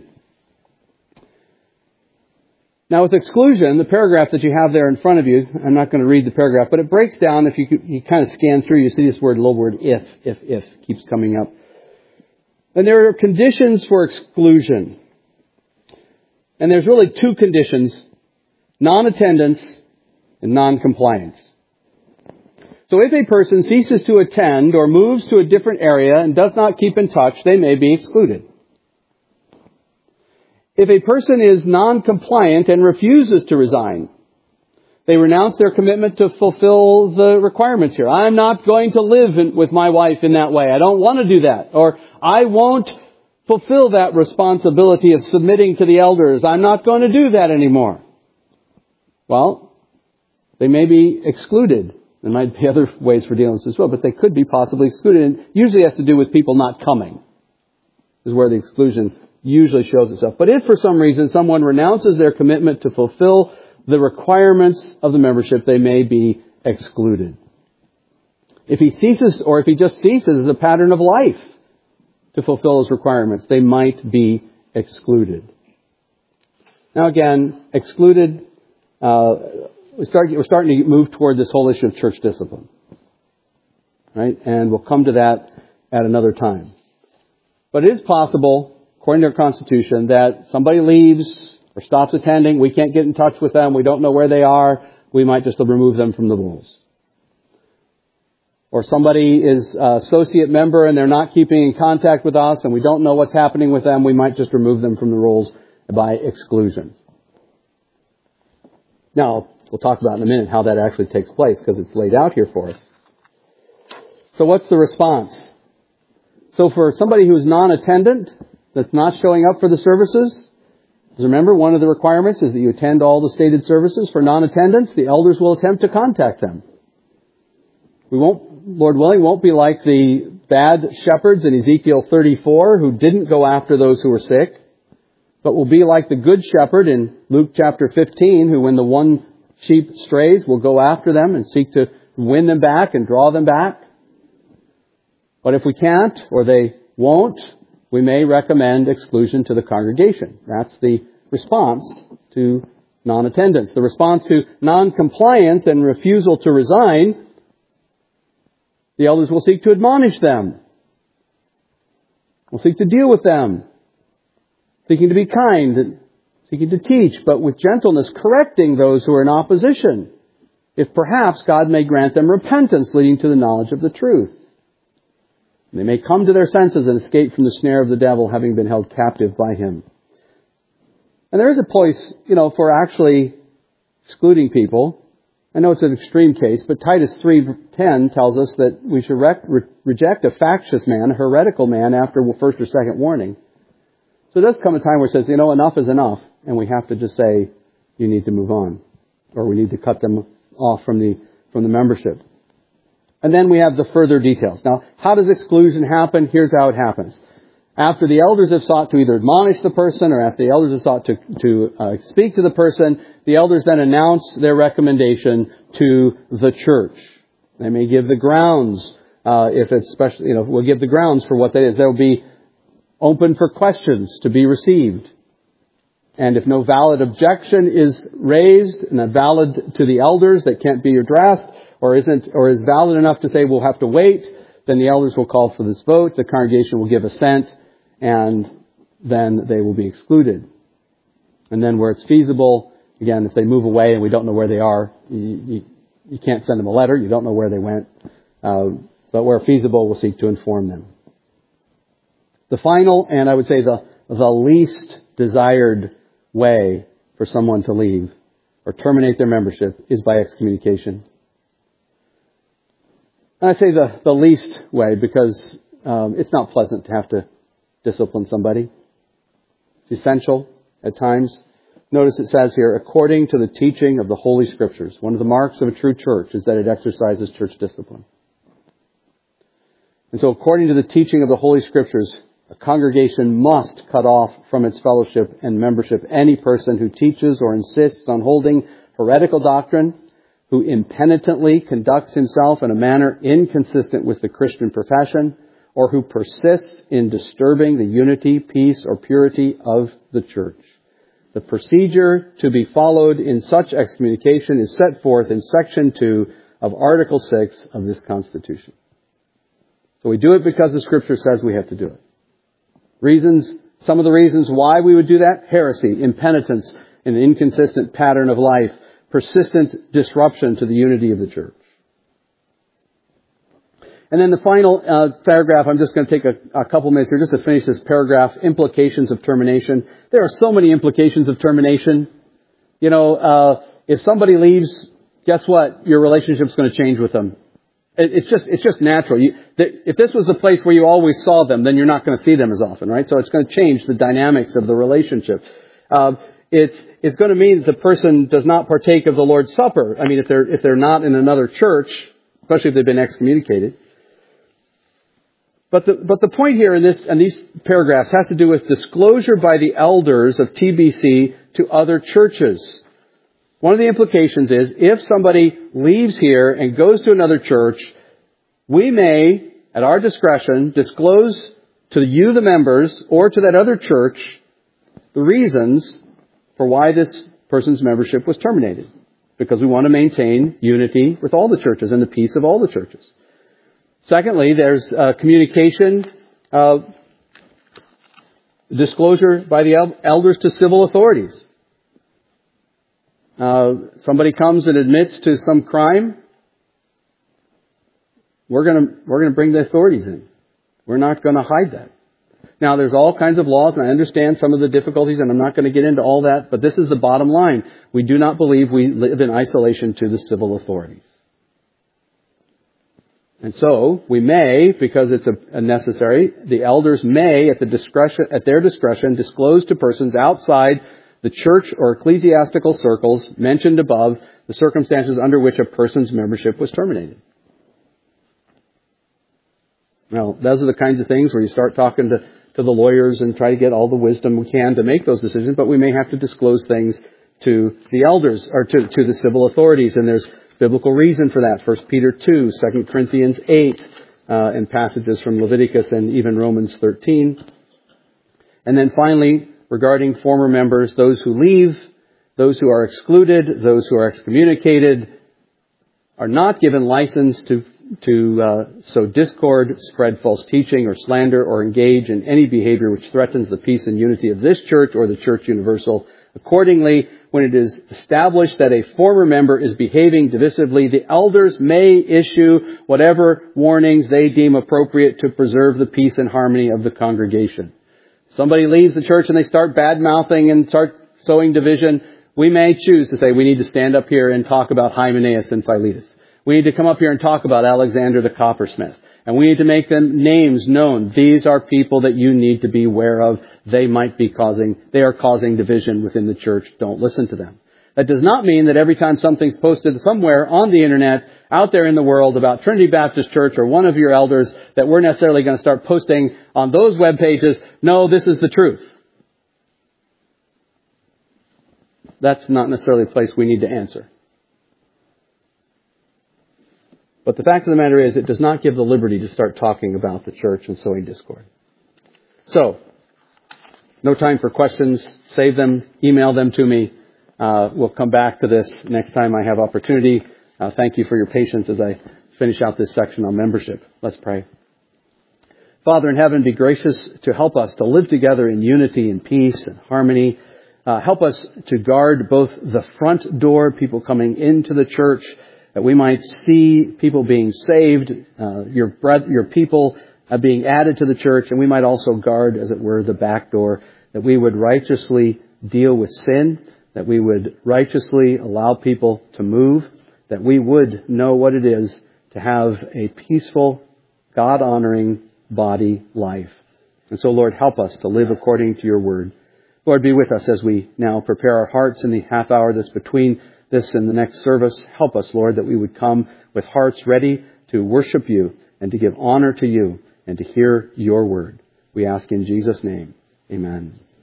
A: Now with exclusion, the paragraph that you have there in front of you, I'm not going to read the paragraph, but it breaks down, if you, you kind of scan through, you see this word, little word if, if, if, keeps coming up. And there are conditions for exclusion. And there's really two conditions, non-attendance and non-compliance. So if a person ceases to attend or moves to a different area and does not keep in touch, they may be excluded. If a person is non-compliant and refuses to resign, they renounce their commitment to fulfill the requirements here. I'm not going to live in, with my wife in that way. I don't want to do that. Or I won't fulfill that responsibility of submitting to the elders. I'm not going to do that anymore. Well, they may be excluded. There might be other ways for dealing with this as well, but they could be possibly excluded. And usually it has to do with people not coming. This is where the exclusion usually shows itself. But if for some reason someone renounces their commitment to fulfill the requirements of the membership, they may be excluded. If he ceases, or if he just ceases as a pattern of life to fulfill those requirements, they might be excluded. Now again, excluded, uh, we start, we're starting to move toward this whole issue of church discipline. Right? And we'll come to that at another time. But it is possible, according to our Constitution, that somebody leaves or stops attending, we can't get in touch with them, we don't know where they are, we might just remove them from the rolls. Or somebody is an associate member and they're not keeping in contact with us and we don't know what's happening with them, we might just remove them from the rolls by exclusion. Now, we'll talk about in a minute how that actually takes place because it's laid out here for us. So what's the response? So for somebody who's non-attendant, that's not showing up for the services, remember, one of the requirements is that you attend all the stated services. For non-attendance, the elders will attempt to contact them. We won't, Lord willing, won't be like the bad shepherds in Ezekiel thirty-four who didn't go after those who were sick, but will be like the good shepherd in Luke chapter fifteen, who when the one sheep strays will go after them and seek to win them back and draw them back. But if we can't, or they won't, we may recommend exclusion to the congregation. That's the response to non-attendance. The response to non-compliance and refusal to resign, the elders will seek to admonish them. We'll seek to deal with them, seeking to be kind, seeking to teach, but with gentleness, correcting those who are in opposition, if perhaps God may grant them repentance leading to the knowledge of the truth. They may come to their senses and escape from the snare of the devil, having been held captive by him. And there is a place, you know, for actually excluding people. I know it's an extreme case, but Titus three ten tells us that we should re- re- reject a factious man, a heretical man, after first or second warning. So there does come a time where it says, you know, enough is enough, and we have to just say, you need to move on, or we need to cut them off from the from the membership. And then we have the further details. Now, how does exclusion happen? Here's how it happens. After the elders have sought to either admonish the person, or after the elders have sought to, to uh, speak to the person, the elders then announce their recommendation to the church. They may give the grounds, uh, if it's special, you know, we'll give the grounds for what that is. There will be open for questions to be received. And if no valid objection is raised, and valid to the elders that can't be addressed, or isn't, or is valid enough to say we'll have to wait, then the elders will call for this vote. The congregation will give assent, and then they will be excluded. And then where it's feasible, again, if they move away and we don't know where they are, you, you, you can't send them a letter. You don't know where they went. Uh, but where feasible, we'll seek to inform them. The final, and I would say the, the least desired way for someone to leave or terminate their membership is by excommunication. And I say the, the least way because um, it's not pleasant to have to discipline somebody. It's essential at times. Notice it says here, according to the teaching of the Holy Scriptures. One of the marks of a true church is that it exercises church discipline. And so according to the teaching of the Holy Scriptures, a congregation must cut off from its fellowship and membership any person who teaches or insists on holding heretical doctrine, who impenitently conducts himself in a manner inconsistent with the Christian profession, or who persists in disturbing the unity, peace, or purity of the church. The procedure to be followed in such excommunication is set forth in Section two of Article six of this Constitution. So we do it because the Scripture says we have to do it. Reasons, some of the reasons why we would do that: heresy, impenitence, an inconsistent pattern of life, persistent disruption to the unity of the church. And then the final uh, paragraph, I'm just going to take a, a couple minutes here just to finish this paragraph, implications of termination. There are so many implications of termination. You know, uh, if somebody leaves, guess what? Your relationship's going to change with them. It, it's just it's just natural. You, th- if this was the place where you always saw them, then you're not going to see them as often, right? So it's going to change the dynamics of the relationship. Uh, it's it's going to mean that the person does not partake of the Lord's Supper. I mean, if they're if they're not in another church, especially if they've been excommunicated. But the, but the point here in this, and these paragraphs has to do with disclosure by the elders of T B C to other churches. One of the implications is if somebody leaves here and goes to another church, we may, at our discretion, disclose to you, the members, or to that other church, the reasons for why this person's membership was terminated. Because we want to maintain unity with all the churches and the peace of all the churches. Secondly, there's uh, communication, uh, disclosure by the el- elders to civil authorities. Uh, somebody comes and admits to some crime, we're going to we're going to bring the authorities in. We're not going to hide that. Now, there's all kinds of laws, and I understand some of the difficulties, and I'm not going to get into all that, but this is the bottom line. We do not believe we live in isolation to the civil authorities. And so, we may, because it's a, a necessary, the elders may, at the discretion, at their discretion, disclose to persons outside the church or ecclesiastical circles mentioned above the circumstances under which a person's membership was terminated. Now, those are the kinds of things where you start talking to, to the lawyers and try to get all the wisdom we can to make those decisions, but we may have to disclose things to the elders, or to, to the civil authorities, and there's biblical reason for that. First Peter two, Second Corinthians eight, uh, and passages from Leviticus and even Romans thirteen. And then finally, regarding former members, those who leave, those who are excluded, those who are excommunicated, are not given license to to uh, sow discord, spread false teaching or slander, or engage in any behavior which threatens the peace and unity of this church or the church universal. Accordingly, when it is established that a former member is behaving divisively, the elders may issue whatever warnings they deem appropriate to preserve the peace and harmony of the congregation. Somebody leaves the church and they start bad-mouthing and start sowing division, we may choose to say we need to stand up here and talk about Hymenaeus and Philetus. We need to come up here and talk about Alexander the coppersmith. And we need to make them names known. These are people that you need to be aware of. They might be causing, they are causing division within the church. Don't listen to them. That does not mean that every time something's posted somewhere on the internet, out there in the world about Trinity Baptist Church or one of your elders, that we're necessarily going to start posting on those web pages, no, this is the truth. That's not necessarily a place we need to answer. But the fact of the matter is, it does not give the liberty to start talking about the church and sowing discord. So, no time for questions. Save them. Email them to me. Uh, we'll come back to this next time I have opportunity. Uh, thank you for your patience as I finish out this section on membership. Let's pray. Father in heaven, be gracious to help us to live together in unity and peace and harmony. Uh, help us to guard both the front door, people coming into the church, that we might see people being saved, uh, your breath, your people uh, being added to the church, and we might also guard, as it were, the back door, that we would righteously deal with sin, that we would righteously allow people to move, that we would know what it is to have a peaceful, God-honoring body life. And so, Lord, help us to live according to your word. Lord, be with us as we now prepare our hearts in the half hour that's between this and the next service. Help us, Lord, that we would come with hearts ready to worship you and to give honor to you and to hear your word. We ask in Jesus' name. Amen.